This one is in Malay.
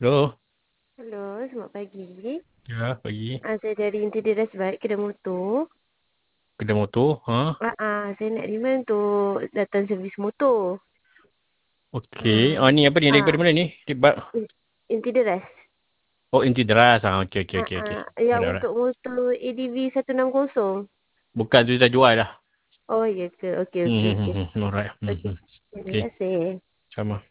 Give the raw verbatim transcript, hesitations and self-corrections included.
Hello. Hello, selamat pagi. Ya, pagi. Ah, saya dari Interior Baik, kedai motor. Kedai motor. Ha? Ah, ah, saya nak demand untuk datang servis motor. Okey. Ah, Oh, ni apa ni? Daripada ah, mana ni? Tiba. in- Interior. Oh, inti deras. Ha, okey, okey, Ah, okey, okey. ah, yang Alright, alright. untuk motor A D V seratus enam puluh. Bukan tu dah jual dah. Oh, ya ke? Okey, Hmm, okey, hmm, okey. hmm, hmm. Alright. Hmm, Okey. hmm. Terima Okey. kasih. Sama.